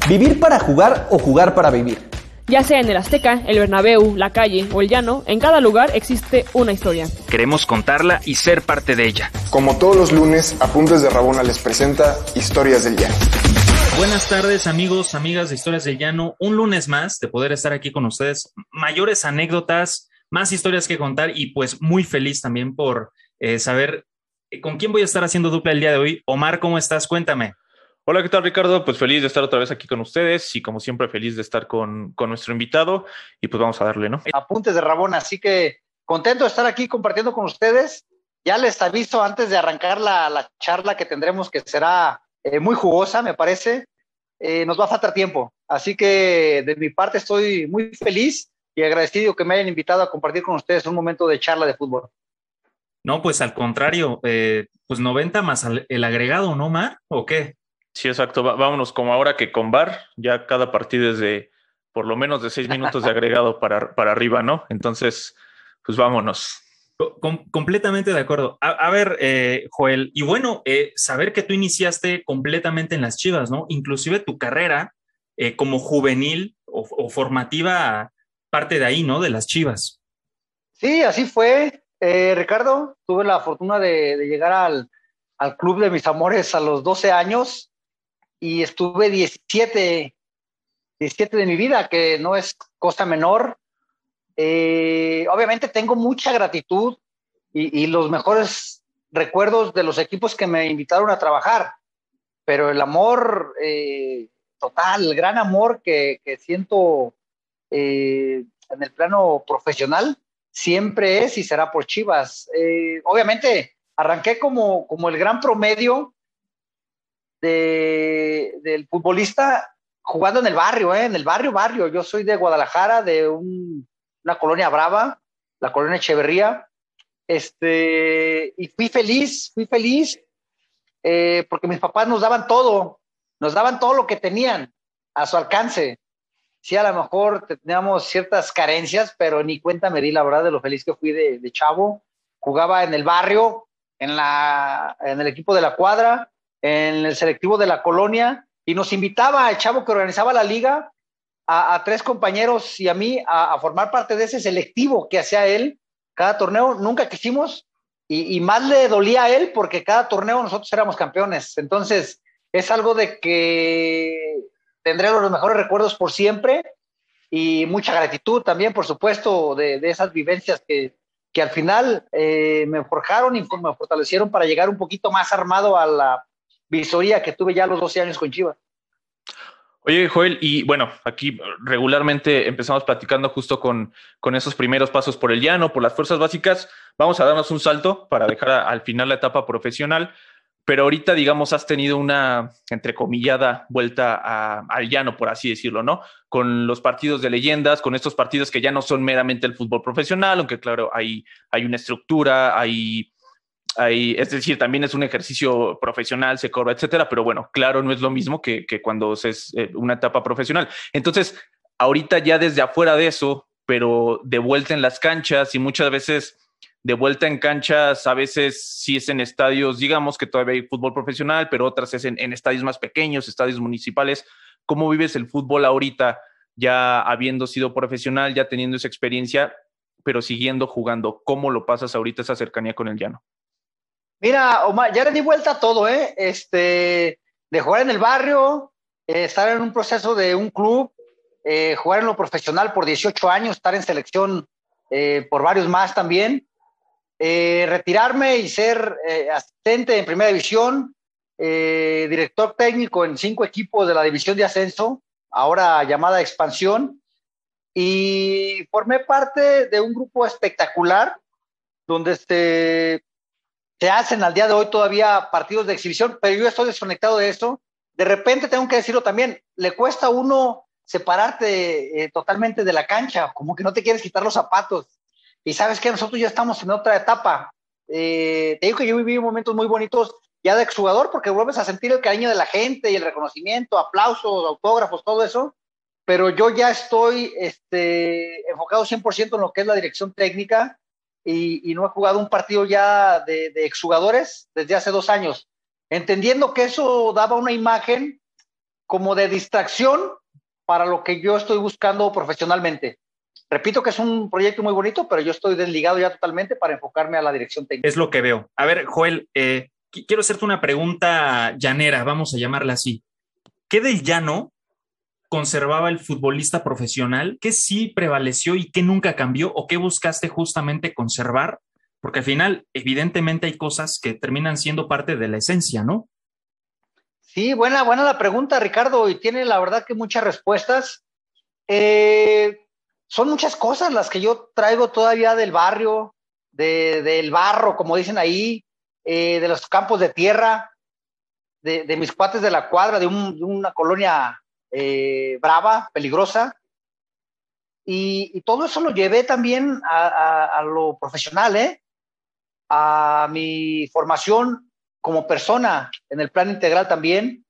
¿Vivir para jugar o jugar para vivir? Ya sea en el Azteca, el Bernabéu, la calle o el llano, en cada lugar existe una historia. Queremos contarla y ser parte de ella. Como todos los lunes, Apuntes de Rabona les presenta Historias del Llano. Buenas tardes, amigos, amigas de Historias del Llano. Un lunes más de poder estar aquí con ustedes. Mayores anécdotas, más historias que contar y pues muy feliz también por saber con quién voy a estar haciendo dupla el día de hoy. Omar, ¿cómo estás? Cuéntame. Hola, ¿qué tal, Ricardo? Pues feliz de estar otra vez aquí con ustedes y como siempre feliz de estar con nuestro invitado y pues vamos a darle, ¿no? Apuntes de Rabona, así que contento de estar aquí compartiendo con ustedes. Ya les aviso antes de arrancar la charla que tendremos, que será muy jugosa, me parece. Nos va a faltar tiempo, así que de mi parte estoy muy feliz y agradecido que me hayan invitado a compartir con ustedes un momento de charla de fútbol. No, pues al contrario, pues 90 más el agregado, ¿no, Omar? ¿O qué? Sí, exacto. Vámonos como ahora que con VAR, ya cada partido es de por lo menos de 6 minutos de agregado para arriba, ¿no? Entonces, pues vámonos. Completamente de acuerdo. A ver, Joel, y bueno, saber que tú iniciaste completamente en las Chivas, ¿no? Inclusive tu carrera como juvenil o formativa parte de ahí, ¿no? De las Chivas. Sí, así fue, Ricardo. Tuve la fortuna de llegar al club de mis amores a los 12 años y estuve 17 de mi vida, que no es cosa menor. Obviamente tengo mucha gratitud y los mejores recuerdos de los equipos que me invitaron a trabajar, pero el amor total, el gran amor que siento en el plano profesional siempre es y será por Chivas. Obviamente arranqué como el gran promedio del futbolista jugando en el barrio, en el barrio. Yo soy de Guadalajara, de una colonia brava, la colonia Echeverría, y fui feliz, porque mis papás nos daban todo lo que tenían a su alcance. Sí, a lo mejor teníamos ciertas carencias, pero ni cuenta me di, la verdad, de lo feliz que fui de chavo. Jugaba en el barrio, en el equipo de la cuadra, en el selectivo de la colonia, y nos invitaba el chavo que organizaba la liga a 3 compañeros y a mí a formar parte de ese selectivo que hacía él cada torneo. Nunca quisimos, y más le dolía a él porque cada torneo nosotros éramos campeones. Entonces es algo de que tendré los mejores recuerdos por siempre, y mucha gratitud también, por supuesto, de esas vivencias que al final me forjaron y me fortalecieron para llegar un poquito más armado a la visoría que tuve ya a los 12 años con Chivas. Oye, Joel, y bueno, aquí regularmente empezamos platicando justo con esos primeros pasos por el llano, por las fuerzas básicas. Vamos a darnos un salto para dejar al final la etapa profesional, pero ahorita, digamos, has tenido una, entrecomillada, vuelta al llano, por así decirlo, ¿no? Con los partidos de leyendas, con estos partidos que ya no son meramente el fútbol profesional, aunque claro, hay una estructura, es decir, también es un ejercicio profesional, se cobra, etcétera, pero bueno, claro, no es lo mismo que cuando es una etapa profesional. Entonces, ahorita ya desde afuera de eso, pero de vuelta en las canchas y muchas veces de vuelta en canchas, a veces sí es en estadios, digamos que todavía hay fútbol profesional, pero otras es en estadios más pequeños, estadios municipales. ¿Cómo vives el fútbol ahorita, ya habiendo sido profesional, ya teniendo esa experiencia, pero siguiendo jugando? ¿Cómo lo pasas ahorita esa cercanía con el llano? Mira, Omar, ya le di vuelta a todo, de jugar en el barrio, estar en un proceso de un club, jugar en lo profesional por 18 años, estar en selección por varios más también, retirarme y ser asistente en primera división, director técnico en 5 equipos de la división de ascenso, ahora llamada expansión, y formé parte de un grupo espectacular donde se hacen al día de hoy todavía partidos de exhibición, pero yo estoy desconectado de eso. De repente tengo que decirlo también, le cuesta a uno separarte totalmente de la cancha, como que no te quieres quitar los zapatos. Y sabes que nosotros ya estamos en otra etapa. Te digo que yo viví momentos muy bonitos ya de exjugador, porque vuelves a sentir el cariño de la gente y el reconocimiento, aplausos, autógrafos, todo eso. Pero yo ya estoy enfocado 100% en lo que es la dirección técnica, y no he jugado un partido ya de exjugadores desde hace 2 años, entendiendo que eso daba una imagen como de distracción para lo que yo estoy buscando profesionalmente. Repito que es un proyecto muy bonito, pero yo estoy desligado ya totalmente para enfocarme a la dirección técnica. Es lo que veo. A ver, Joel, quiero hacerte una pregunta llanera, vamos a llamarla así. ¿Qué del llano conservaba el futbolista profesional? ¿Qué sí prevaleció y qué nunca cambió? ¿O qué buscaste justamente conservar? Porque al final, evidentemente, hay cosas que terminan siendo parte de la esencia, ¿no? Sí, buena la pregunta, Ricardo, y tiene la verdad que muchas respuestas. Son muchas cosas las que yo traigo todavía del barrio, del barro, como dicen ahí, de los campos de tierra, de mis cuates de la cuadra, de una colonia brava, peligrosa, y todo eso lo llevé también a lo profesional, a mi formación como persona en el plan integral también,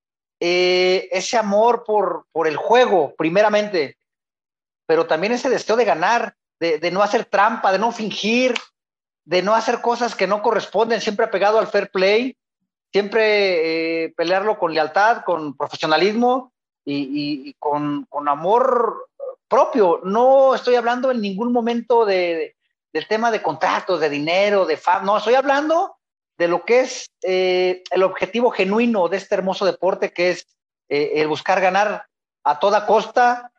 ese amor por el juego, primeramente, pero también ese deseo de ganar, de no hacer trampa, de no fingir, de no hacer cosas que no corresponden, siempre apegado al fair play, siempre pelearlo con lealtad, con profesionalismo y con amor propio. No estoy hablando en ningún momento del tema de contratos, de dinero, de fama, no, estoy hablando de lo que es el objetivo genuino de este hermoso deporte, que es el buscar ganar a toda costa,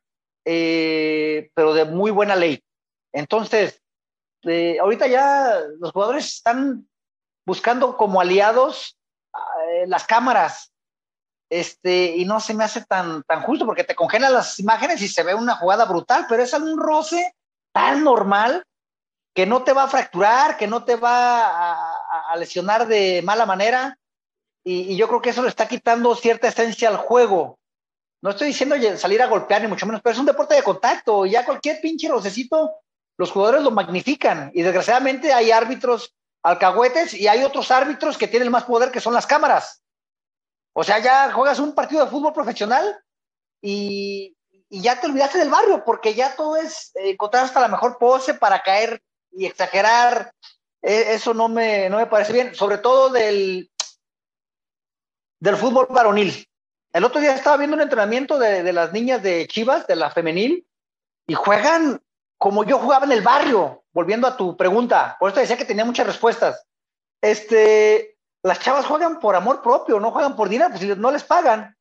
pero de muy buena ley. Entonces, ahorita ya los jugadores están buscando como aliados las cámaras, y no se me hace tan justo, porque te congelan las imágenes y se ve una jugada brutal, pero es algún roce tan normal que no te va a fracturar, que no te va a lesionar de mala manera, y yo creo que eso le está quitando cierta esencia al juego. No estoy diciendo salir a golpear, ni mucho menos, pero es un deporte de contacto, y ya cualquier pinche rocecito, los jugadores lo magnifican, y desgraciadamente hay árbitros alcahuetes, y hay otros árbitros que tienen más poder, que son las cámaras. O sea, ya juegas un partido de fútbol profesional, y ya te olvidaste del barrio, porque ya todo es encontrar hasta la mejor pose para caer y exagerar. Eso no me parece bien, sobre todo del fútbol varonil. El otro día estaba viendo un entrenamiento de las niñas de Chivas, de la femenil, y juegan como yo jugaba en el barrio, volviendo a tu pregunta. Por eso decía que tenía muchas respuestas. Las chavas juegan por amor propio, no juegan por dinero, pues no les pagan.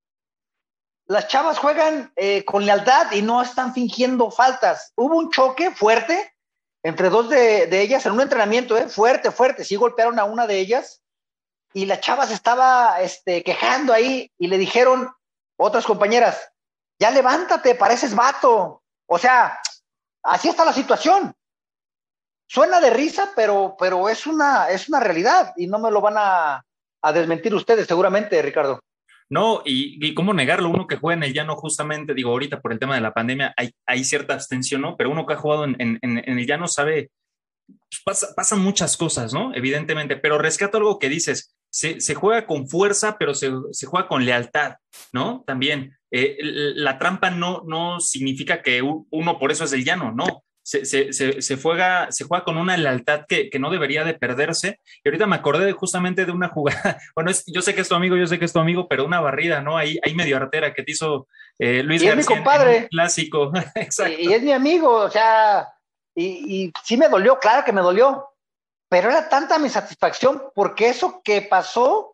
Las chavas juegan con lealtad y no están fingiendo faltas. Hubo un choque fuerte entre dos de ellas en un entrenamiento, fuerte, sí golpearon a una de ellas, y la chava se estaba quejando ahí, y le dijeron otras compañeras, ya levántate, pareces vato. O sea, así está la situación. Suena de risa, pero es una realidad, y no me lo van a desmentir ustedes seguramente, Ricardo. No, y cómo negarlo, uno que juega en el llano justamente, digo, ahorita por el tema de la pandemia hay cierta abstención, ¿no? Pero uno que ha jugado en el llano sabe, pues pasan muchas cosas, ¿no? Evidentemente, pero rescato algo que dices, se juega con fuerza, pero se juega con lealtad, ¿no? También, la trampa no significa que uno por eso es del llano, no. Se juega con una lealtad que no debería de perderse. Y ahorita me acordé justamente de una jugada, bueno, yo sé que es tu amigo, pero una barrida, ¿no? Ahí medio artera que te hizo Luis y García es mi compadre. en un clásico. Exacto. Y es mi amigo, o sea, y sí me dolió, claro que me dolió, pero era tanta mi satisfacción porque eso que pasó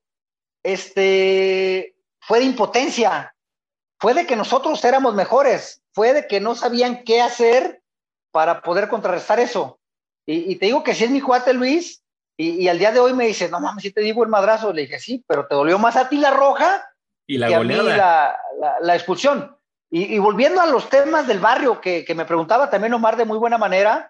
fue de impotencia, fue de que nosotros éramos mejores, fue de que no sabían qué hacer para poder contrarrestar eso. Y te digo que sí es mi cuate Luis, y al día de hoy me dice, no mames, si te digo el madrazo. Le dije, sí, pero te dolió más a ti la roja y la que goleada. a mí la expulsión. Y volviendo a los temas del barrio, que me preguntaba también Omar de muy buena manera,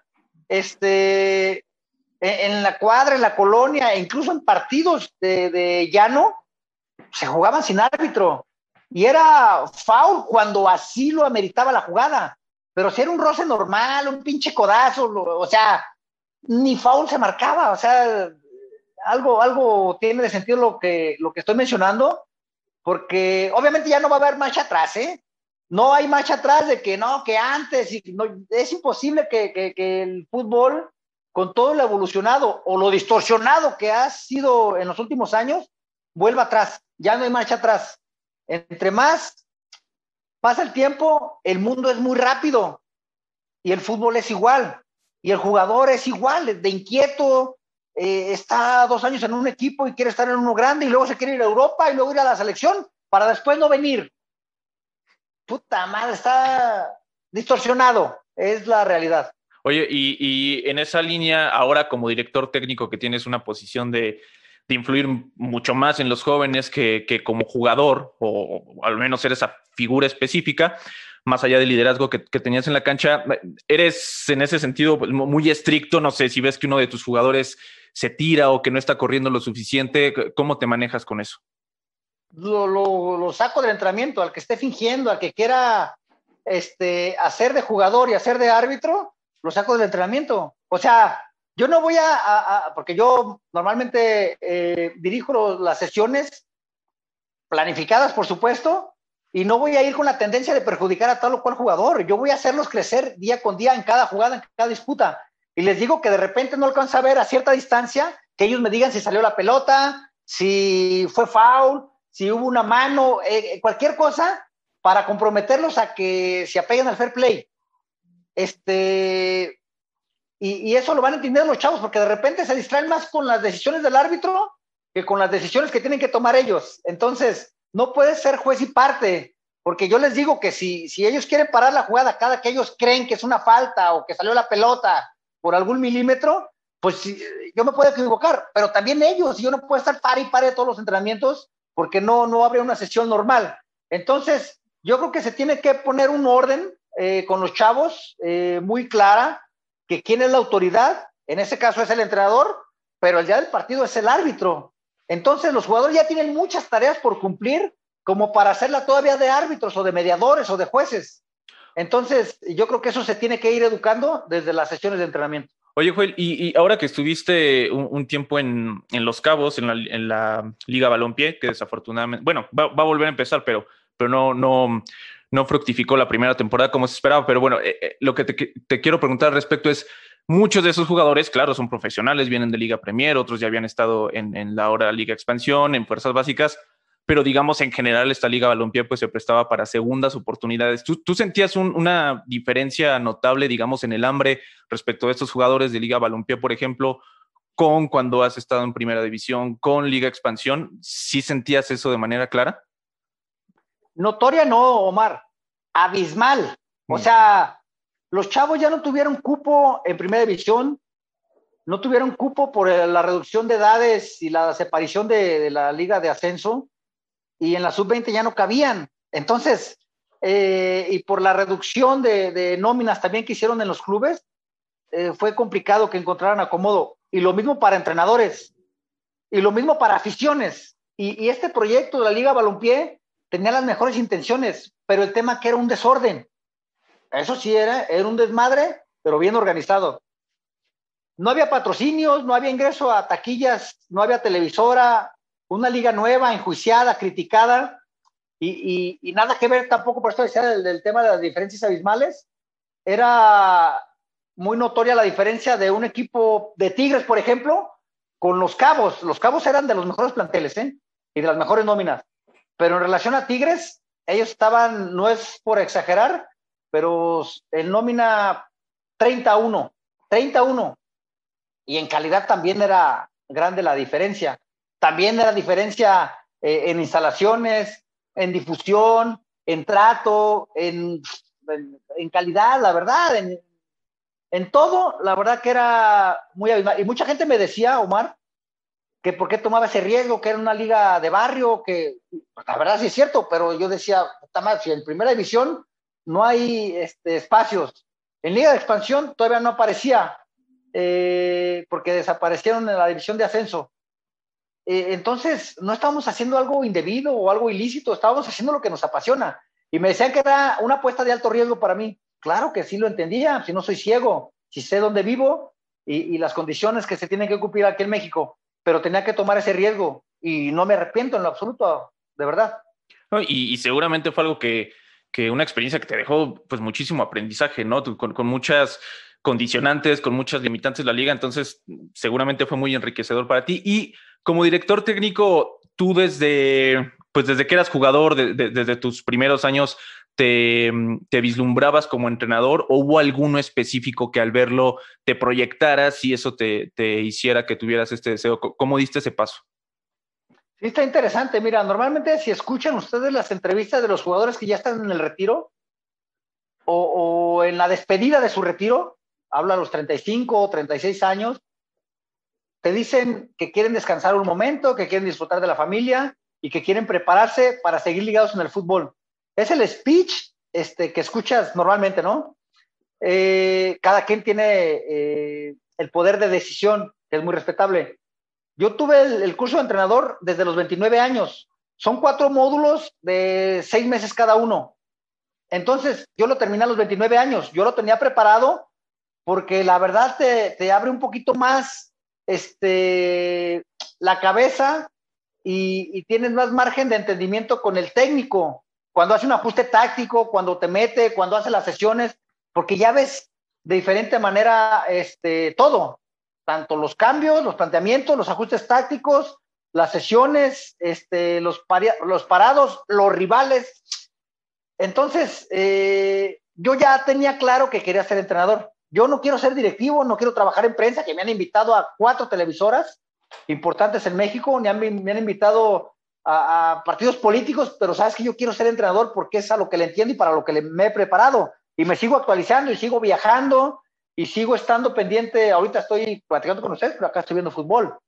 en la cuadra, en la colonia, e incluso en partidos de llano, se jugaban sin árbitro, y era foul cuando así lo ameritaba la jugada, pero si era un roce normal, un pinche codazo, o sea, ni foul se marcaba. O sea, algo tiene de sentido lo que estoy mencionando, porque obviamente ya no va a haber marcha atrás, no hay marcha atrás de que no, que antes, y no, es imposible que el fútbol, con todo lo evolucionado o lo distorsionado que ha sido en los últimos años, vuelva atrás. Ya no hay marcha atrás. Entre más pasa el tiempo, el mundo es muy rápido y el fútbol es igual y el jugador es igual, de inquieto, está 2 años en un equipo y quiere estar en uno grande y luego se quiere ir a Europa y luego ir a la selección para después no venir. Puta madre, está distorsionado, es la realidad. Oye, y en esa línea, ahora como director técnico que tienes una posición de influir mucho más en los jóvenes que como jugador, o al menos eres esa figura específica, más allá del liderazgo que tenías en la cancha, eres en ese sentido muy estricto. No sé si ves que uno de tus jugadores se tira o que no está corriendo lo suficiente. ¿Cómo te manejas con eso? Lo saco del entrenamiento, al que esté fingiendo, al que quiera hacer de jugador y hacer de árbitro, lo saco del entrenamiento. O sea, yo no voy porque yo normalmente dirijo las sesiones planificadas, por supuesto, y no voy a ir con la tendencia de perjudicar a tal o cual jugador. Yo voy a hacerlos crecer día con día en cada jugada, en cada disputa. Y les digo que de repente no alcanzo a ver a cierta distancia, que ellos me digan si salió la pelota, si fue foul, si hubo una mano, cualquier cosa para comprometerlos a que se apeguen al fair play. Y eso lo van a entender los chavos, porque de repente se distraen más con las decisiones del árbitro que con las decisiones que tienen que tomar ellos. Entonces, no puedes ser juez y parte, porque yo les digo que si ellos quieren parar la jugada cada que ellos creen que es una falta o que salió la pelota por algún milímetro, pues yo me puedo equivocar, pero también ellos, yo no puedo estar pare y pare de todos los entrenamientos, porque no habría una sesión normal. Entonces, yo creo que se tiene que poner un orden con los chavos muy clara, que quién es la autoridad, en ese caso es el entrenador, pero el día del partido es el árbitro. Entonces, los jugadores ya tienen muchas tareas por cumplir como para hacerla todavía de árbitros o de mediadores o de jueces. Entonces, yo creo que eso se tiene que ir educando desde las sesiones de entrenamiento. Oye, Joel, y ahora que estuviste un tiempo en Los Cabos, en la Liga Balompié, que desafortunadamente, bueno, va a volver a empezar, pero no fructificó la primera temporada como se esperaba. Pero bueno, lo que te quiero preguntar al respecto es, muchos de esos jugadores, claro, son profesionales, vienen de Liga Premier, otros ya habían estado en la ahora Liga Expansión, en Fuerzas Básicas, pero digamos en general esta Liga Balompié pues se prestaba para segundas oportunidades. ¿Tú sentías una diferencia notable, digamos, en el hambre respecto a estos jugadores de Liga Balompié, por ejemplo, con cuando has estado en Primera División, con Liga Expansión? ¿Sí sentías eso de manera clara? Notoria no, Omar, abismal. O sea, los chavos ya no tuvieron cupo en Primera División, no tuvieron cupo por la reducción de edades y la separación de la Liga de Ascenso, y en la sub-20 ya no cabían. Entonces, y por la reducción de nóminas también que hicieron en los clubes, fue complicado que encontraran acomodo. Y lo mismo para entrenadores, y lo mismo para aficiones. Y este proyecto de la Liga Balompié tenía las mejores intenciones, pero el tema que era un desorden. Eso sí, era un desmadre, pero bien organizado. No había patrocinios, no había ingreso a taquillas, no había televisora, una liga nueva, enjuiciada, criticada, y nada que ver tampoco, por esto decía del tema de las diferencias abismales. Era muy notoria la diferencia de un equipo de Tigres, por ejemplo, con Los Cabos. Los Cabos eran de los mejores planteles, y de las mejores nóminas. Pero en relación a Tigres, ellos estaban, no es por exagerar, pero en nómina 31, y en calidad también era grande la diferencia. También era diferencia en instalaciones, en difusión, en trato, en calidad, la verdad, en todo, la verdad que era muy abismal. Y mucha gente me decía, Omar, que por qué tomaba ese riesgo, que era una liga de barrio, que pues, la verdad sí es cierto, pero yo decía, si en Primera División no hay espacios, en Liga de Expansión todavía no aparecía, porque desaparecieron en la división de ascenso. Entonces, no estábamos haciendo algo indebido o algo ilícito, estábamos haciendo lo que nos apasiona. Y me decían que era una apuesta de alto riesgo para mí. Claro que sí lo entendía, si no soy ciego, si sé dónde vivo y las condiciones que se tienen que cumplir aquí en México, pero tenía que tomar ese riesgo y no me arrepiento en lo absoluto, de verdad. No, y seguramente fue algo que una experiencia que te dejó pues muchísimo aprendizaje, ¿no? Con muchas condicionantes, con muchas limitantes de la liga, entonces seguramente fue muy enriquecedor para ti. Y como director técnico, tú desde pues desde que eras jugador, desde tus primeros años, te vislumbrabas como entrenador, o hubo alguno específico que al verlo te proyectaras y eso te hiciera que tuvieras este deseo? ¿Cómo diste ese paso? Sí, está interesante. Mira, normalmente si escuchan ustedes las entrevistas de los jugadores que ya están en el retiro o en la despedida de su retiro, habla a los 35 o 36 años, te dicen que quieren descansar un momento, que quieren disfrutar de la familia y que quieren prepararse para seguir ligados en el fútbol. Es el speech que escuchas normalmente, ¿no? Cada quien tiene el poder de decisión, que es muy respetable. Yo tuve el curso de entrenador desde los 29 años. Son 4 módulos de 6 meses cada uno. Entonces, yo lo terminé a los 29 años. Yo lo tenía preparado porque la verdad te abre un poquito más la cabeza y tienes más margen de entendimiento con el técnico. Cuando hace un ajuste táctico, cuando te mete, cuando hace las sesiones, porque ya ves de diferente manera todo. Tanto los cambios, los planteamientos, los ajustes tácticos, las sesiones, los parados, los rivales. Entonces, yo ya tenía claro que quería ser entrenador. Yo no quiero ser directivo, no quiero trabajar en prensa, que me han invitado a 4 televisoras importantes en México, me han invitado a partidos políticos, pero sabes que yo quiero ser entrenador porque es a lo que le entiendo y para lo que me he preparado. Y me sigo actualizando y sigo viajando y sigo estando pendiente. Ahorita estoy platicando con ustedes, pero acá estoy viendo fútbol.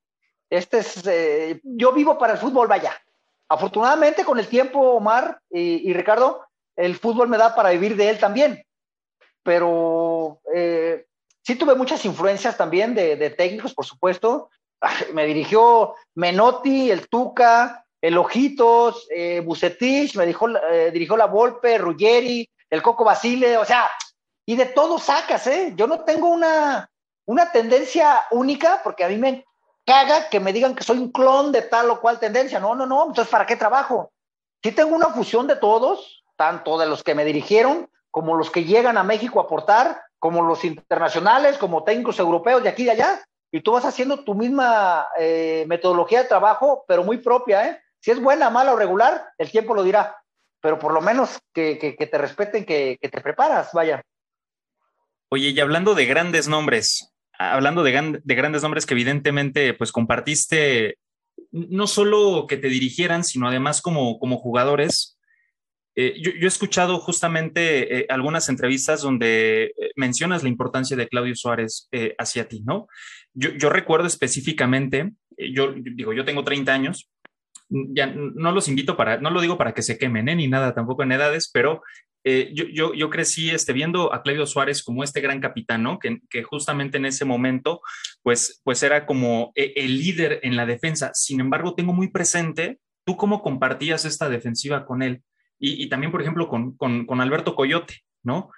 Yo vivo para el fútbol, vaya. Afortunadamente, con el tiempo, Omar y Ricardo, el fútbol me da para vivir de él también. Pero sí tuve muchas influencias también de técnicos, por supuesto. Me dirigió Menotti, el Tuca, el Ojitos, Vucetich, dirigió la Volpe, Ruggeri, el Coco Basile, o sea, y de todo sacas, ¿eh? Yo no tengo una tendencia única, porque a mí me caga que me digan que soy un clon de tal o cual tendencia. No, entonces ¿para qué trabajo? Sí tengo una fusión de todos, tanto de los que me dirigieron, como los que llegan a México a aportar, como los internacionales, como técnicos europeos de aquí y de allá, y tú vas haciendo tu misma metodología de trabajo, pero muy propia, ¿eh? Si es buena, mala o regular, el tiempo lo dirá, pero por lo menos que te respeten, que te preparas, vaya. Oye, y hablando de grandes nombres, hablando de grandes nombres que evidentemente pues compartiste, no solo que te dirigieran, sino además como jugadores. Yo he escuchado justamente algunas entrevistas donde mencionas la importancia de Claudio Suárez hacia ti, ¿no? Yo recuerdo específicamente, yo tengo 30 años, ya no los invito no lo digo para que se quemen, ni nada, tampoco en edades, pero yo crecí viendo a Claudio Suárez como este gran capitán, ¿no? Que justamente en ese momento, pues era como el líder en la defensa. Sin embargo, tengo muy presente tú cómo compartías esta defensiva con él. Y también, por ejemplo, con Alberto Coyote, ¿no?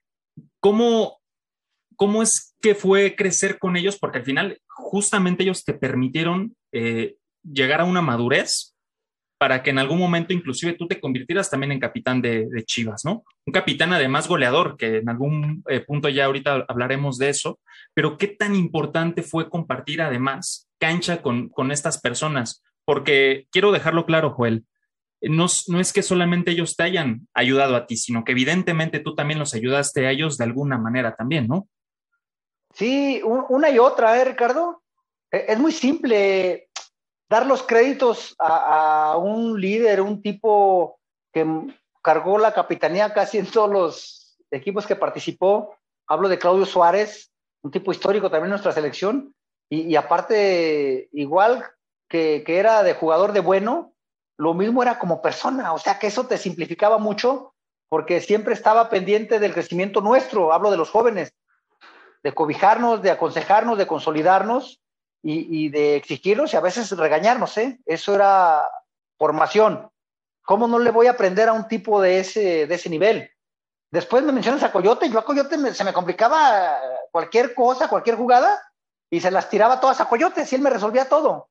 ¿Cómo es que fue crecer con ellos? Porque al final, justamente ellos te permitieron llegar a una madurez para que en algún momento inclusive tú te convirtieras también en capitán de Chivas, ¿no? Un capitán además goleador, que en algún punto ya ahorita hablaremos de eso, pero qué tan importante fue compartir además cancha con estas personas, porque quiero dejarlo claro, Joel, no es que solamente ellos te hayan ayudado a ti, sino que evidentemente tú también los ayudaste a ellos de alguna manera también, ¿no? Sí, una y otra, Ricardo? Es muy simple dar los créditos a un líder, un tipo que cargó la capitanía casi en todos los equipos que participó. Hablo de Claudio Suárez, un tipo histórico también en nuestra selección, y aparte, igual que era de jugador de bueno, lo mismo era como persona, o sea que eso te simplificaba mucho, porque siempre estaba pendiente del crecimiento nuestro, hablo de los jóvenes, de cobijarnos, de aconsejarnos, de consolidarnos y de exigirnos y a veces regañarnos, ¿eh? Eso era formación. ¿Cómo no le voy a aprender a un tipo de ese nivel? Después me mencionas a Coyote, yo a Coyote se me complicaba cualquier cosa, cualquier jugada, y se las tiraba todas a Coyote, si él me resolvía todo.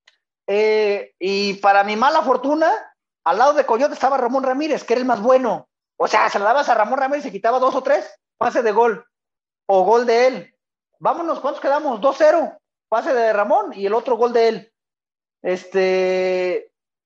Y para mi mala fortuna, al lado de Coyote estaba Ramón Ramírez, que era el más bueno. O sea, se la dabas a Ramón Ramírez y quitaba 2 o 3, pase de gol, o gol de él. Vámonos, ¿cuántos quedamos? 2-0, pase de Ramón y el otro gol de él.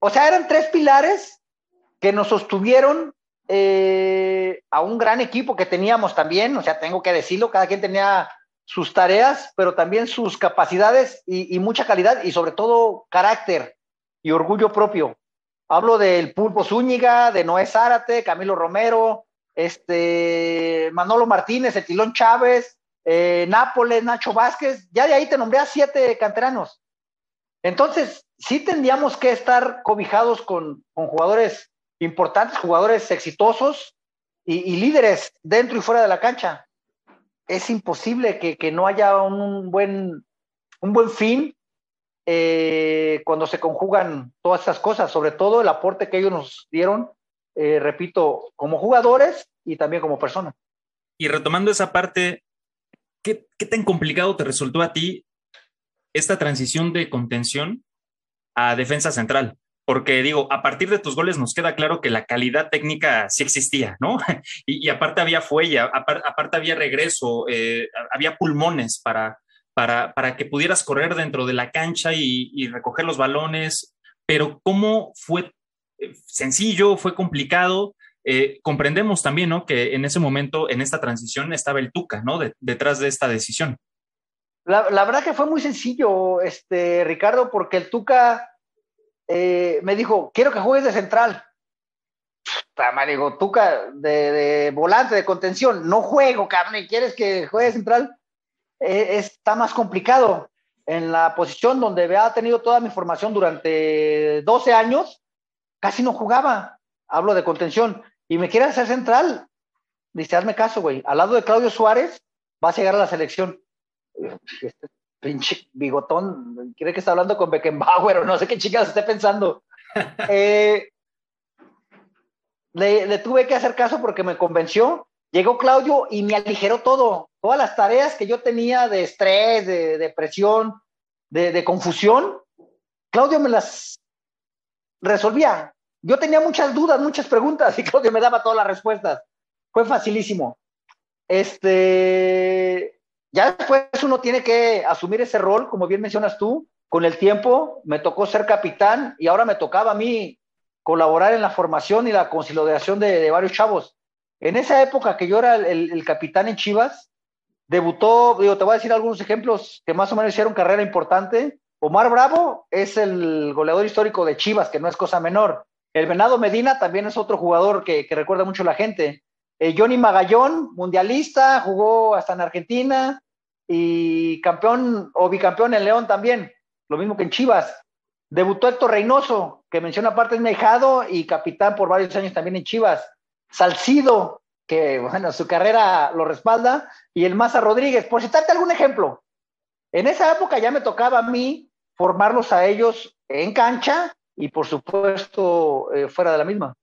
o sea, eran 3 pilares que nos sostuvieron a un gran equipo que teníamos también, o sea, tengo que decirlo, cada quien tenía sus tareas, pero también sus capacidades y mucha calidad y sobre todo carácter y orgullo propio. Hablo del Pulpo Zúñiga, de Noé Zárate, Camilo Romero, Manolo Martínez, el Tilón Chávez, Nápoles, Nacho Vázquez, ya de ahí te nombré a 7 canteranos. Entonces, sí tendríamos que estar cobijados con jugadores importantes, jugadores exitosos y líderes dentro y fuera de la cancha. Es imposible que no haya un buen fin cuando se conjugan todas estas cosas, sobre todo el aporte que ellos nos dieron, repito, como jugadores y también como personas. Y retomando esa parte, ¿qué tan complicado te resultó a ti esta transición de contención a defensa central? Porque digo, a partir de tus goles nos queda claro que la calidad técnica sí existía, ¿no? Y aparte había fuelle, aparte había regreso, había pulmones para que pudieras correr dentro de la cancha y recoger los balones. Pero ¿cómo fue sencillo? ¿Fue complicado? Comprendemos también, ¿no?, que en ese momento, en esta transición, estaba el Tuca, ¿no?, detrás de esta decisión. La verdad que fue muy sencillo, Ricardo, porque el Tuca me dijo, quiero que juegues de central. Me digo, Tuca, de volante, de contención, no juego, cabrón, ¿y quieres que juegue de central? Está más complicado. En la posición donde había tenido toda mi formación durante 12 años, casi no jugaba. Hablo de contención. Y me quiere hacer central. Dice, hazme caso, güey. Al lado de Claudio Suárez, vas a llegar a la selección. Este pinche bigotón, cree que está hablando con Beckenbauer o no sé qué chicas esté pensando. Le tuve que hacer caso porque me convenció. Llegó Claudio y me aligeró todo. Todas las tareas que yo tenía de estrés, de presión, de confusión, Claudio me las resolvía. Yo tenía muchas dudas, muchas preguntas y Claudio me daba todas las respuestas. Fue facilísimo. Ya después uno tiene que asumir ese rol, como bien mencionas tú. Con el tiempo me tocó ser capitán y ahora me tocaba a mí colaborar en la formación y la consolidación de varios chavos. En esa época que yo era el capitán en Chivas, debutó, digo, te voy a decir algunos ejemplos que más o menos hicieron carrera importante. Omar Bravo es el goleador histórico de Chivas, que no es cosa menor. El Venado Medina también es otro jugador que recuerda mucho a la gente. Johnny Magallón, mundialista, jugó hasta en Argentina y campeón o bicampeón en León también, lo mismo que en Chivas. Debutó Héctor Reynoso, que menciona aparte es mejado y capitán por varios años también en Chivas. Salcido, que bueno, su carrera lo respalda, y el Maza Rodríguez, por citarte algún ejemplo. En esa época ya me tocaba a mí formarlos a ellos en cancha y por supuesto fuera de la misma.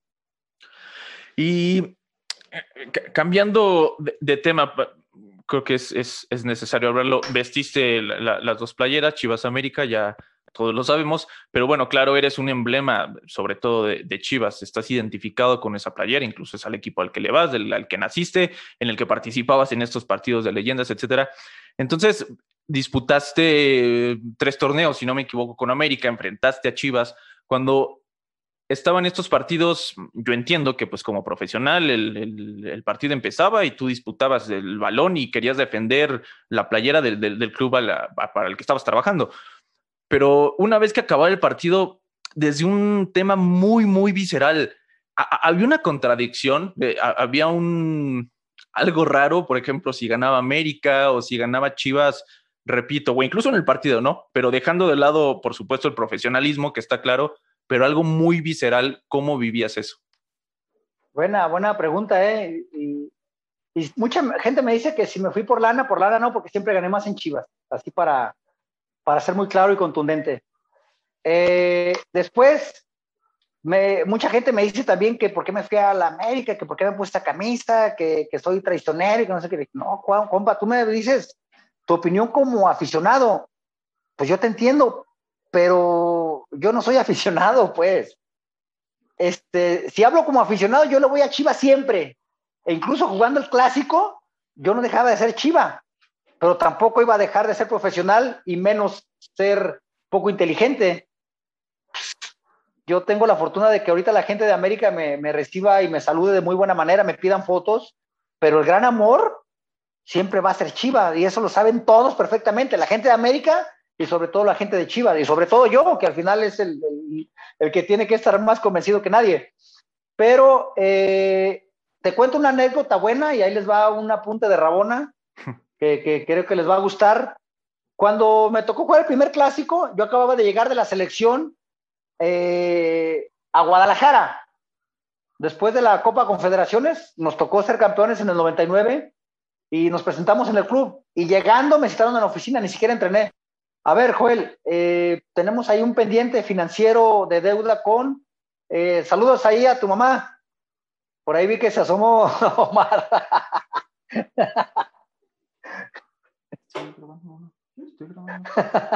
Y cambiando de tema, creo que es necesario hablarlo. Vestiste las 2 playeras, Chivas América, ya todos lo sabemos, pero bueno, claro, eres un emblema, sobre todo de Chivas, estás identificado con esa playera, incluso es al equipo al que le vas, al que naciste, en el que participabas en estos partidos de leyendas, etcétera. Entonces, disputaste 3 torneos, si no me equivoco, con América, enfrentaste a Chivas. Cuando estaban estos partidos, yo entiendo que pues como profesional el partido empezaba y tú disputabas el balón y querías defender la playera del club para el que estabas trabajando. Pero una vez que acababa el partido, desde un tema muy, muy visceral, había una contradicción, había algo raro, por ejemplo, si ganaba América o si ganaba Chivas, repito, o incluso en el partido, ¿no? Pero dejando de lado, por supuesto, el profesionalismo, que está claro, pero algo muy visceral, ¿cómo vivías eso? Buena pregunta, ¿eh? Y mucha gente me dice que si me fui por lana no, porque siempre gané más en Chivas, así para ser muy claro y contundente. Después, mucha gente me dice también que por qué me fui a la América, que por qué me puse esta camisa, que soy traicionero y que no sé qué. No, Juan, compa, tú me dices tu opinión como aficionado. Pues yo te entiendo, pero yo no soy aficionado, pues. Si hablo como aficionado, yo le voy a Chivas siempre. E incluso jugando el clásico, yo no dejaba de ser Chiva, pero tampoco iba a dejar de ser profesional y menos ser poco inteligente. yo tengo la fortuna de que ahorita la gente de América me reciba y me salude de muy buena manera, me pidan fotos, pero el gran amor siempre va a ser Chivas, y eso lo saben todos perfectamente, la gente de América y sobre todo la gente de Chivas, y sobre todo yo, que al final es el que tiene que estar más convencido que nadie. Pero te cuento una anécdota buena, y ahí les va un apunte de Rabona, que creo que les va a gustar. Cuando me tocó jugar el primer clásico, yo acababa de llegar de la selección a Guadalajara. Después de la Copa Confederaciones, nos tocó ser campeones en el 99 y nos presentamos en el club. Y llegando me citaron en la oficina, ni siquiera entrené. A ver, Joel, tenemos ahí un pendiente financiero de deuda con... saludos ahí a tu mamá. Por ahí vi que se asomó Omar. Estoy grabando.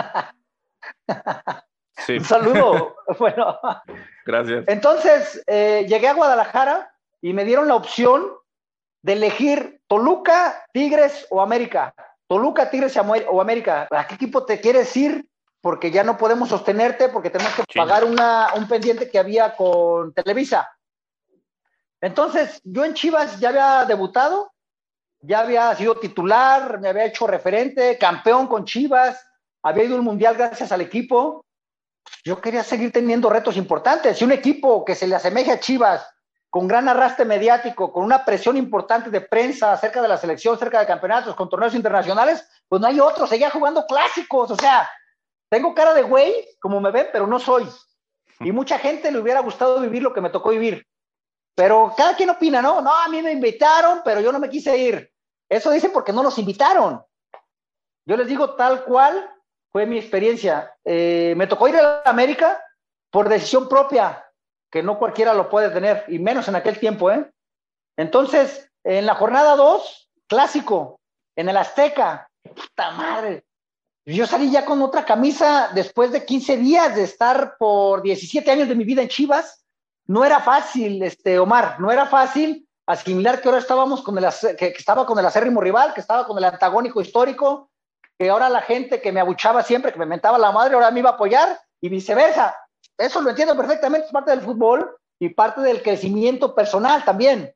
Sí. Un saludo. Bueno, Gracias. entonces llegué a Guadalajara y me dieron la opción de elegir Toluca, Tigres o América. Toluca, Tigres o América. ¿A qué equipo te quieres ir? Porque ya no podemos sostenerte, porque tenemos que pagar un pendiente que había con Televisa. Entonces, yo en Chivas ya había debutado, ya había sido titular, me había hecho referente, campeón con Chivas, había ido al Mundial gracias al equipo. Yo quería seguir teniendo retos importantes. Si un equipo que se le asemeje a Chivas, con gran arrastre mediático, con una presión importante de prensa acerca de la selección, cerca de campeonatos, con torneos internacionales, pues no hay otro, seguía jugando clásicos. O sea, tengo cara de güey, como me ven, pero no soy. Y mucha gente le hubiera gustado vivir lo que me tocó vivir. Pero cada quien opina, ¿no? No, a mí me invitaron, pero yo no me quise ir. Eso dicen porque no los invitaron. Yo les digo tal cual fue mi experiencia. Me tocó ir a América por decisión propia, que no cualquiera lo puede tener, y menos en aquel tiempo, ¿eh? Entonces, en la jornada 2, clásico, en el Azteca, puta madre. Yo salí ya con otra camisa después de 15 días de estar por 17 años de mi vida en Chivas. No era fácil, Omar, no era fácil asimilar que ahora estábamos que estaba con el acérrimo rival, que estaba con el antagónico histórico, que ahora la gente que me abuchaba siempre, que me mentaba la madre, ahora me iba a apoyar, y viceversa. Eso lo entiendo perfectamente, es parte del fútbol y parte del crecimiento personal también.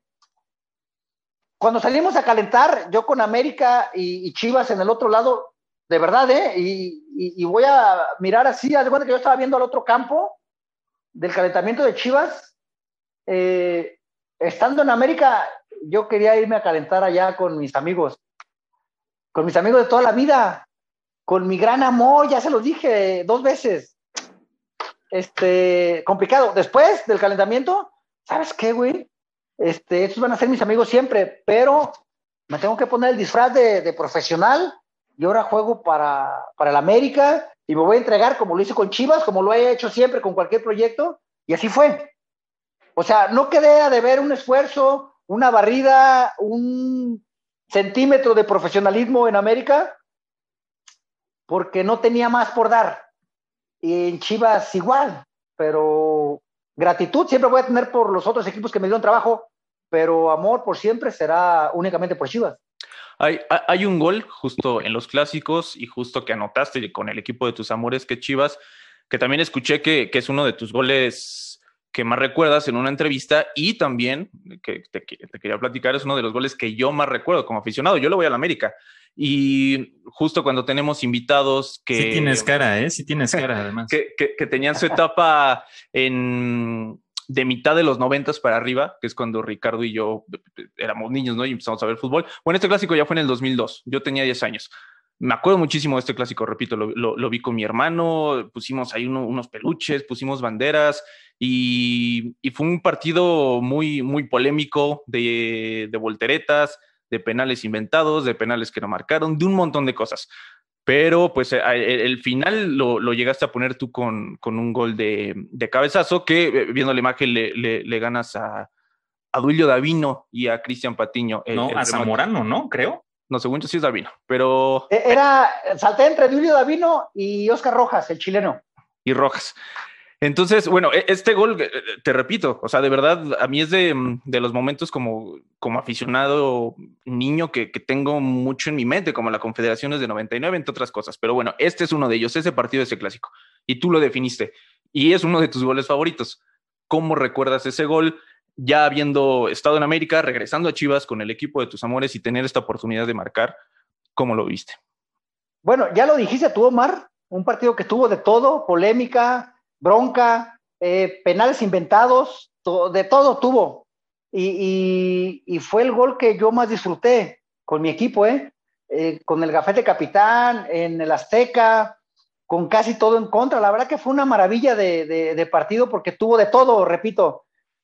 Cuando salimos a calentar, yo con América y Chivas en el otro lado, de verdad, y voy a mirar así, haz de cuenta que yo estaba viendo al otro campo del calentamiento de Chivas. Estando en América, yo quería irme a calentar allá con mis amigos de toda la vida, con mi gran amor, ya se los dije 2 veces. Complicado. Después del calentamiento, ¿sabes qué, güey? Estos van a ser mis amigos siempre, pero me tengo que poner el disfraz de profesional, y ahora juego para el América, y me voy a entregar como lo hice con Chivas, como lo he hecho siempre con cualquier proyecto, y así fue. O sea, no quedé a deber un esfuerzo, una barrida, un centímetro de profesionalismo en América, porque no tenía más por dar. Y en Chivas igual, pero gratitud siempre voy a tener por los otros equipos que me dieron trabajo, pero amor por siempre será únicamente por Chivas. Hay un gol justo en los clásicos y justo que anotaste con el equipo de tus amores, que Chivas, que también escuché que es uno de tus goles que más recuerdas en una entrevista, y también, que te quería platicar, es uno de los goles que yo más recuerdo como aficionado. Yo le voy a la América. Y justo cuando tenemos invitados que... Sí tienes cara, ¿eh? Sí tienes cara, además. que tenían su etapa de mitad de los 90s para arriba, que es cuando Ricardo y yo éramos niños, ¿no? Y empezamos a ver fútbol. Bueno, este clásico ya fue en el 2002. Yo tenía 10 años. Me acuerdo muchísimo de este clásico, repito, lo vi con mi hermano, pusimos ahí unos peluches, pusimos banderas, y fue un partido muy, muy polémico de volteretas, de penales inventados, de penales que no marcaron, de un montón de cosas. Pero pues el final lo llegaste a poner tú con un gol de cabezazo que, viendo la imagen, le ganas a Duilio Davino y a Cristian Patiño. A Zamorano, ¿no? Creo. No, según yo sí es Davino, pero... Salté entre Duilio Davino y Oscar Rojas, el chileno. Y Rojas. Entonces, bueno, este gol, te repito, o sea, de verdad, a mí es de los momentos como aficionado niño que tengo mucho en mi mente, como la Confederaciones de 99, entre otras cosas. Pero bueno, este es uno de ellos, ese partido, ese clásico. Y tú lo definiste. y es uno de tus goles favoritos. ¿Cómo recuerdas ese gol ya habiendo estado en América, regresando a Chivas con el equipo de tus amores y tener esta oportunidad de marcar? ¿Cómo lo viste? Bueno, ya lo dijiste tú, Omar, un partido que tuvo de todo, polémica, bronca, penales inventados, de todo tuvo. Y fue el gol que yo más disfruté con mi equipo, con el gafete capitán, en el Azteca, con casi todo en contra. La verdad que fue una maravilla de partido porque tuvo de todo, repito.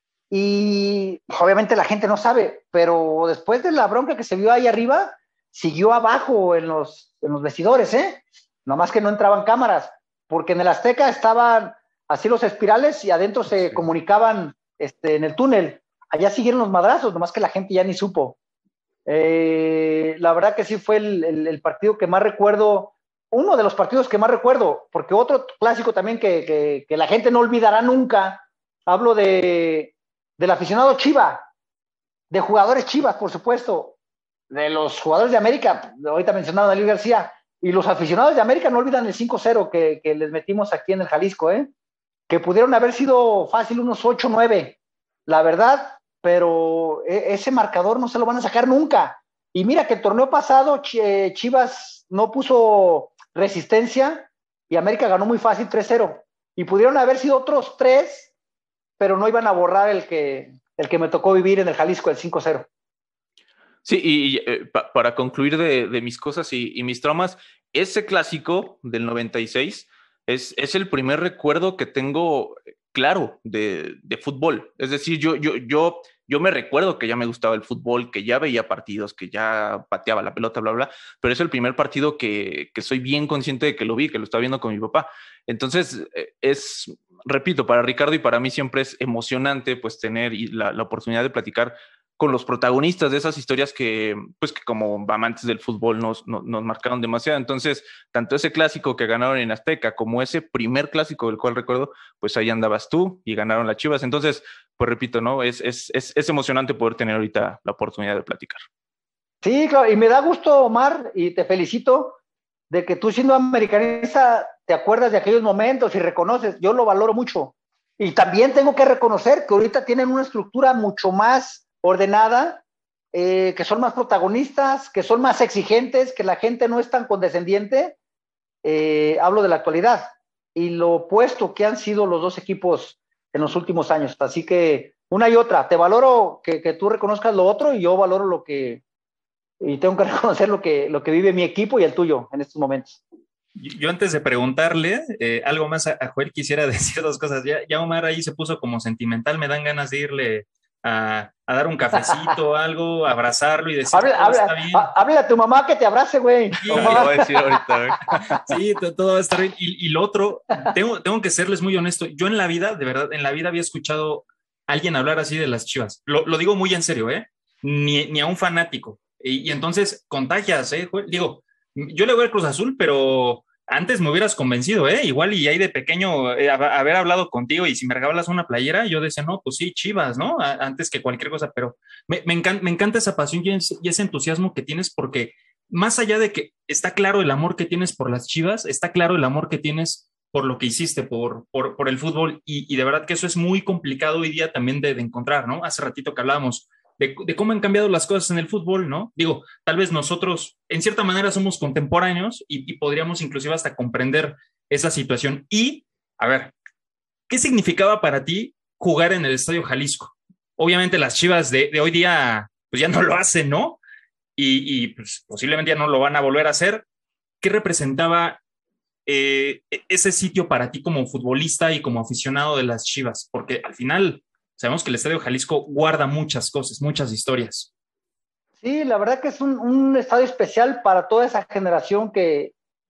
Y obviamente la gente no sabe, pero después de la bronca que se vio ahí arriba, siguió abajo en los vestidores, nomás que no entraban cámaras, porque en el Azteca estaban así los espirales y adentro se comunicaban en el túnel. Allá siguieron los madrazos, nomás que la gente ya ni supo. La verdad que sí fue el partido que más recuerdo, uno de los partidos que más recuerdo, porque otro clásico también que la gente no olvidará nunca, hablo del aficionado Chiva, de jugadores Chivas, por supuesto, de los jugadores de América, ahorita mencionaron a Luis García, y los aficionados de América no olvidan el 5-0 que les metimos aquí en el Jalisco, que pudieron haber sido fácil unos 8-9, la verdad, pero ese marcador no se lo van a sacar nunca. Y mira que el torneo pasado Chivas no puso resistencia y América ganó muy fácil 3-0. Y pudieron haber sido otros 3, pero no iban a borrar el que me tocó vivir en el Jalisco, el 5-0. Sí, y para concluir de mis cosas y mis traumas, ese clásico del 96 es el primer recuerdo que tengo claro de fútbol. Es decir, yo me recuerdo que ya me gustaba el fútbol, que ya veía partidos, que ya pateaba la pelota, bla, bla, pero es el primer partido que soy bien consciente de que lo vi, que lo estaba viendo con mi papá. Entonces, repito, para Ricardo y para mí siempre es emocionante pues tener la oportunidad de platicar con los protagonistas de esas historias que como amantes del fútbol nos marcaron demasiado. Entonces, tanto ese clásico que ganaron en Azteca como ese primer clásico del cual recuerdo, pues ahí andabas tú y ganaron las Chivas. Entonces, pues repito, ¿no? Es emocionante poder tener ahorita la oportunidad de platicar. Sí, claro, y me da gusto, Omar, y te felicito de que tú siendo americanista te acuerdas de aquellos momentos y reconoces. Yo lo valoro mucho. Y también tengo que reconocer que ahorita tienen una estructura mucho más ordenada, que son más protagonistas, que son más exigentes, que la gente no es tan condescendiente. Hablo de la actualidad y lo opuesto que han sido los dos equipos en los últimos años. Así que una y otra, te valoro que tú reconozcas lo otro y yo valoro y tengo que reconocer lo que vive mi equipo y el tuyo en estos momentos. Yo antes de preguntarle algo más a Joel, quisiera decir dos cosas. Ya Omar ahí se puso como sentimental, me dan ganas de irle a dar un cafecito o algo, abrazarlo y decir, Háblale a tu mamá que te abrace, güey. Sí, lo voy a decir ahorita. Sí, todo va a estar bien. Y lo otro, tengo que serles muy honesto. Yo en la vida, de verdad, en la vida había escuchado a alguien hablar así de las Chivas. Lo digo muy en serio, ni a un fanático. Y entonces contagias, Digo, yo le voy al Cruz Azul, pero antes me hubieras convencido, igual y ahí de pequeño haber hablado contigo y si me regalas una playera, yo decía, no, pues sí, Chivas, ¿no? Antes que cualquier cosa, pero me encanta esa pasión y ese entusiasmo que tienes porque más allá de que está claro el amor que tienes por las Chivas, está claro el amor que tienes por lo que hiciste, por el fútbol y de verdad que eso es muy complicado hoy día también de encontrar, ¿no? Hace ratito que hablábamos de cómo han cambiado las cosas en el fútbol, ¿no? Digo, tal vez nosotros en cierta manera somos contemporáneos y podríamos inclusive hasta comprender esa situación. Y, a ver, ¿qué significaba para ti jugar en el Estadio Jalisco? Obviamente las Chivas de hoy día pues ya no lo hacen, ¿no? Y pues, posiblemente ya no lo van a volver a hacer. ¿Qué representaba ese sitio para ti como futbolista y como aficionado de las Chivas? Porque al final sabemos que el Estadio Jalisco guarda muchas cosas, muchas historias. Sí, la verdad que es un estadio especial para toda esa generación que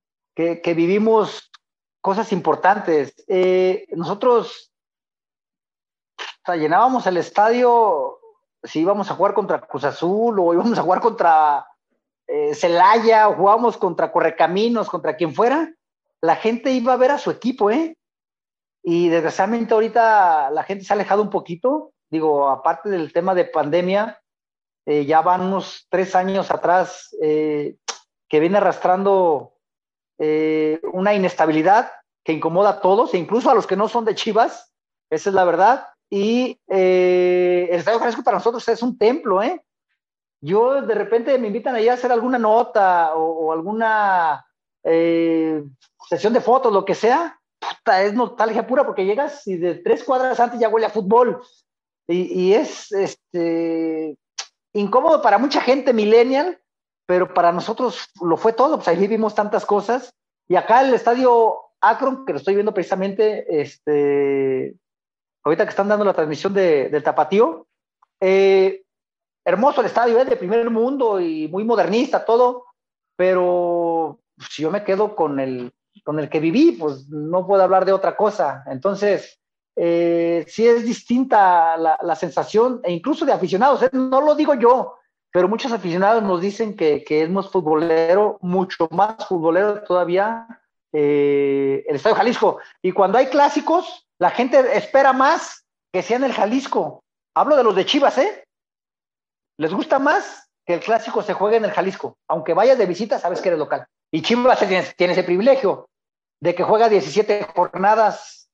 vivimos cosas importantes. Nosotros llenábamos el estadio si íbamos a jugar contra Cruz Azul o íbamos a jugar contra Celaya o jugábamos contra Correcaminos, contra quien fuera, la gente iba a ver a su equipo, y desgraciadamente ahorita la gente se ha alejado un poquito, digo, aparte del tema de pandemia, ya van unos 3 años atrás que viene arrastrando una inestabilidad que incomoda a todos, e incluso a los que no son de Chivas, esa es la verdad. Y el Estadio Jalisco para nosotros es un templo, ¿eh? Yo de repente me invitan allá a hacer alguna nota o alguna sesión de fotos, lo que sea. Puta, es nostalgia pura porque llegas y de 3 cuadras antes ya huele a fútbol. Y es incómodo para mucha gente millennial, pero para nosotros lo fue todo. Pues ahí vivimos tantas cosas. Y acá el estadio Akron, que lo estoy viendo precisamente, ahorita que están dando la transmisión del Tapatío, hermoso el estadio, de primer mundo y muy modernista todo, pero si yo me quedo con el que viví, pues no puedo hablar de otra cosa. Entonces, sí es distinta la sensación, e incluso de aficionados, no lo digo yo, pero muchos aficionados nos dicen que es más futbolero, mucho más futbolero todavía, el Estadio Jalisco. Y cuando hay clásicos, la gente espera más que sea en el Jalisco. Hablo de los de Chivas, les gusta más que el clásico se juegue en el Jalisco. Aunque vayas de visita, sabes que eres local. Y Chivas tiene ese privilegio de que juega 17 jornadas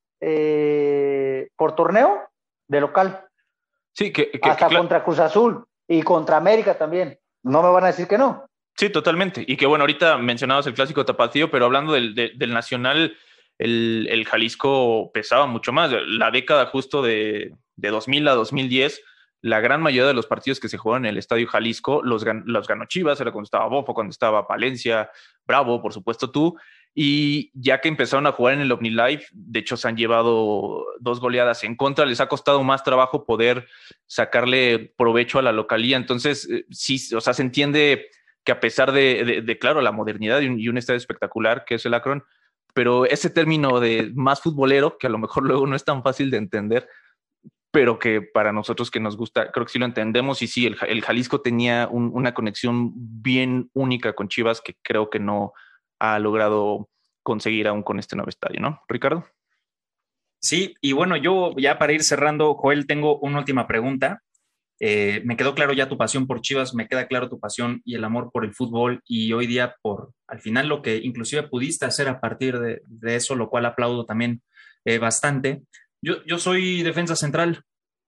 por torneo de local. Sí, hasta contra Cruz Azul y contra América también. No me van a decir que no. Sí, totalmente. Y que bueno, ahorita mencionabas el clásico tapatío, pero hablando del Nacional, el Jalisco pesaba mucho más. La década justo de 2000 a 2010, la gran mayoría de los partidos que se jugaban en el Estadio Jalisco los ganó Chivas, era cuando estaba Bofo, cuando estaba Palencia, Bravo, por supuesto tú. Y ya que empezaron a jugar en el OmniLife, de hecho se han llevado 2 goleadas en contra, les ha costado más trabajo poder sacarle provecho a la localía. Entonces, sí, o sea, se entiende que a pesar de claro, la modernidad y un estadio espectacular que es el Akron, pero ese término de más futbolero, que a lo mejor luego no es tan fácil de entender, pero que para nosotros que nos gusta, creo que sí lo entendemos. Y sí, el Jalisco tenía una conexión bien única con Chivas que creo que no ha logrado conseguir aún con este nuevo estadio, ¿no, Ricardo? Sí, y bueno, yo ya para ir cerrando, Joel, tengo una última pregunta. Me quedó claro ya tu pasión por Chivas, me queda claro tu pasión y el amor por el fútbol, y hoy día por, al final, lo que inclusive pudiste hacer a partir de eso, lo cual aplaudo también bastante. Yo soy defensa central,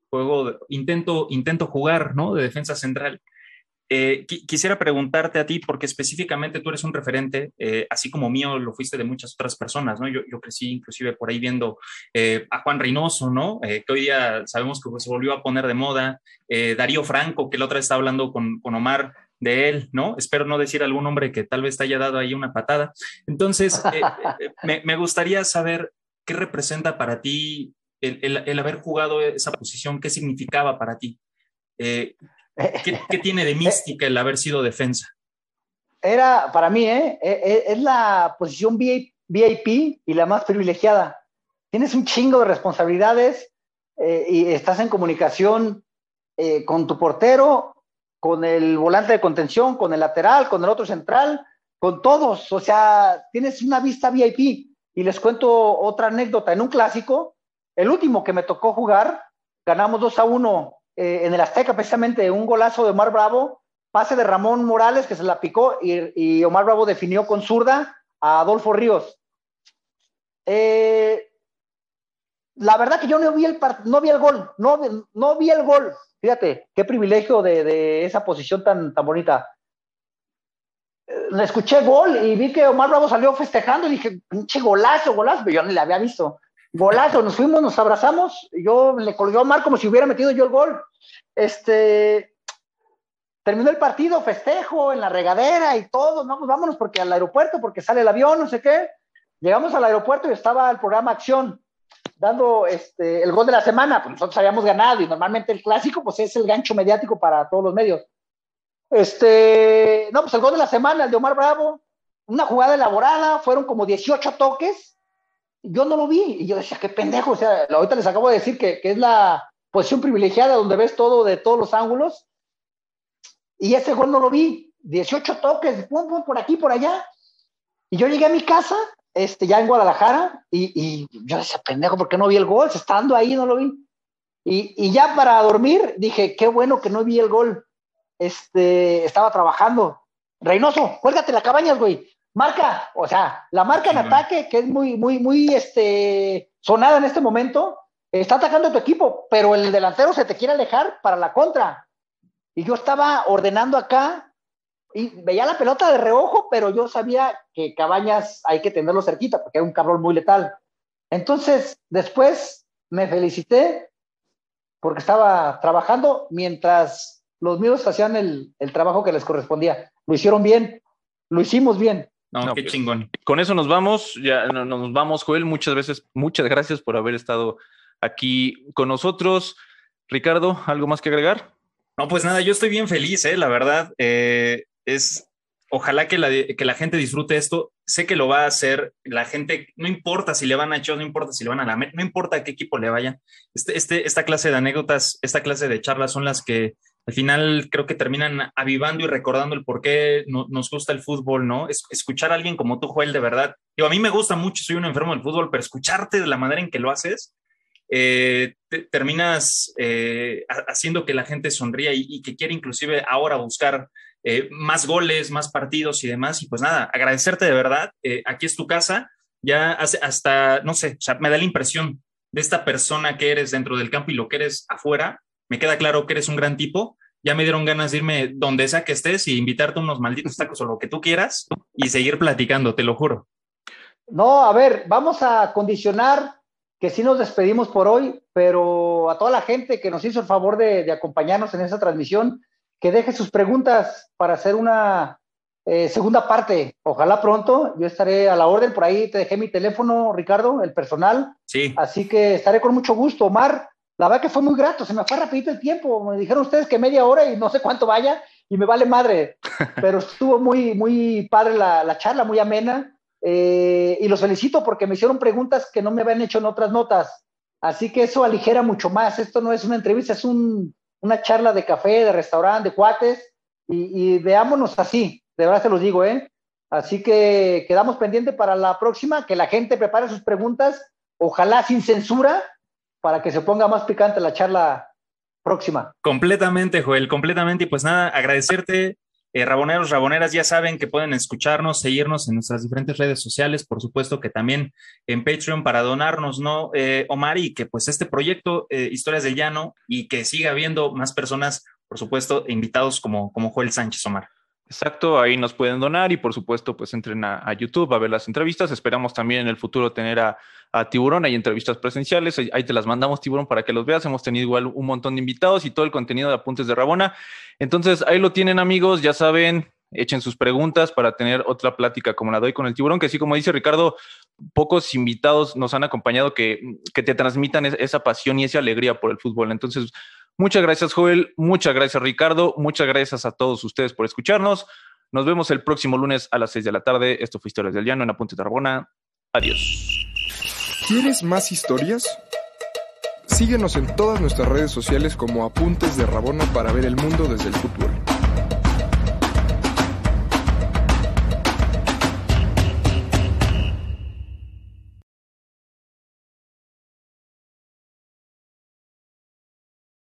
intento jugar, ¿no? De defensa central. Quisiera preguntarte a ti, porque específicamente tú eres un referente, así como mío lo fuiste de muchas otras personas, ¿no? Yo crecí inclusive por ahí viendo a Juan Reynoso, ¿no? Que hoy día sabemos que se volvió a poner de moda, Darío Franco, que la otra vez estaba hablando con Omar de él, ¿no? Espero no decir algún nombre que tal vez te haya dado ahí una patada. Entonces, me gustaría saber qué representa para ti el haber jugado esa posición, qué significaba para ti. ¿Qué tiene de mística el haber sido defensa? Era, para mí, es la posición VIP y la más privilegiada. Tienes un chingo de responsabilidades y estás en comunicación con tu portero, con el volante de contención, con el lateral, con el otro central, con todos. O sea, tienes una vista VIP. Y les cuento otra anécdota. En un clásico, el último que me tocó jugar, ganamos 2-1 en el Azteca, precisamente un golazo de Omar Bravo, pase de Ramón Morales que se la picó y Omar Bravo definió con zurda a Adolfo Ríos. La verdad que yo no vi el gol, no vi el gol. Fíjate, qué privilegio de esa posición tan bonita. Le escuché gol y vi que Omar Bravo salió festejando y dije, pinche golazo, pero yo ni le había visto. Golazo, nos fuimos, nos abrazamos, yo le colgué a Omar como si hubiera metido yo el gol. Terminó el partido, festejo en la regadera y todo, no, pues vámonos porque al aeropuerto, porque sale el avión, no sé qué. Llegamos al aeropuerto y estaba el programa Acción dando el gol de la semana, pues nosotros habíamos ganado y normalmente el clásico pues es el gancho mediático para todos los medios. No, pues el gol de la semana, el de Omar Bravo, una jugada elaborada, fueron como 18 toques. Yo no lo vi, y yo decía, qué pendejo, o sea, ahorita les acabo de decir que es la posición privilegiada donde ves todo de todos los ángulos, y ese gol no lo vi, 18 toques, pum, pum, por aquí, por allá, y yo llegué a mi casa, ya en Guadalajara, y yo decía, pendejo, ¿por qué no vi el gol? Estando ahí no lo vi, y ya para dormir, dije, qué bueno que no vi el gol, estaba trabajando, Reynoso, cuélgate la cabañas, güey. marca, o sea, la marca en ataque, que es muy sonada en este momento, está atacando a tu equipo, pero el delantero se te quiere alejar para la contra. Y yo estaba ordenando acá y veía la pelota de reojo, pero yo sabía que Cabañas hay que tenerlo cerquita porque era un cabrón muy letal. Entonces, después me felicité porque estaba trabajando mientras los míos hacían el trabajo que les correspondía. Lo hicieron bien, lo hicimos bien. No, qué chingón. Con eso nos vamos, ya nos vamos, Joel. Muchas gracias por haber estado aquí con nosotros. Ricardo, ¿algo más que agregar? No, pues nada, yo estoy bien feliz, la verdad. Ojalá que la gente disfrute esto. Sé que lo va a hacer la gente, no importa si le van a Chivas, no importa si le van a la América, no importa a qué equipo le vaya. Esta clase de anécdotas, esta clase de charlas son las que al final creo que terminan avivando y recordando el por qué nos gusta el fútbol, ¿no? Escuchar a alguien como tú, Joel, de verdad. Digo, a mí me gusta mucho, soy un enfermo del fútbol, pero escucharte de la manera en que lo haces, terminas haciendo que la gente sonría y que quiere inclusive ahora buscar más goles, más partidos y demás. Y pues nada, agradecerte de verdad. Aquí es tu casa. Ya hasta, no sé, o sea, me da la impresión de esta persona que eres dentro del campo y lo que eres afuera. Me queda claro que eres un gran tipo. Ya me dieron ganas de irme donde sea que estés y invitarte unos malditos tacos o lo que tú quieras y seguir platicando, te lo juro. No, a ver, vamos a condicionar que sí nos despedimos por hoy, pero a toda la gente que nos hizo el favor de acompañarnos en esta transmisión, que deje sus preguntas para hacer una segunda parte. Ojalá pronto, yo estaré a la orden. Por ahí te dejé mi teléfono, Ricardo, el personal. Sí. Así que estaré con mucho gusto. Omar, la verdad que fue muy grato, se me fue rapidito el tiempo. Me dijeron ustedes que media hora y no sé cuánto vaya, y me vale madre. Pero estuvo muy, muy padre la charla, muy amena. Y los felicito porque me hicieron preguntas que no me habían hecho en otras notas. Así que eso aligera mucho más. Esto no es una entrevista, es una charla de café, de restaurante, de cuates, y veámonos así, de verdad se los digo, Así que quedamos pendientes para la próxima, que la gente prepare sus preguntas, ojalá sin censura, para que se ponga más picante la charla próxima. Completamente, Joel, completamente. Y pues nada, agradecerte. Raboneros, raboneras, ya saben que pueden escucharnos, seguirnos en nuestras diferentes redes sociales, por supuesto que también en Patreon para donarnos, ¿no, Omar? Y que pues este proyecto, Historias del Llano, y que siga habiendo más personas, por supuesto, invitados como Joel Sánchez, Omar. Exacto, ahí nos pueden donar y por supuesto pues entren a YouTube a ver las entrevistas. Esperamos también en el futuro tener a Tiburón, hay entrevistas presenciales, ahí te las mandamos, Tiburón, para que los veas. Hemos tenido igual un montón de invitados y todo el contenido de Apuntes de Rabona. Entonces ahí lo tienen, amigos, ya saben, echen sus preguntas para tener otra plática como la de hoy con el Tiburón, que sí, como dice Ricardo, pocos invitados nos han acompañado que te transmitan esa pasión y esa alegría por el fútbol. Entonces, muchas gracias, Joel. Muchas gracias, Ricardo. Muchas gracias a todos ustedes por escucharnos. Nos vemos el próximo lunes a las 6 de la tarde. Esto fue Historias del Llano en Apuntes de Rabona. Adiós. ¿Quieres más historias? Síguenos en todas nuestras redes sociales como Apuntes de Rabona para ver el mundo desde el fútbol.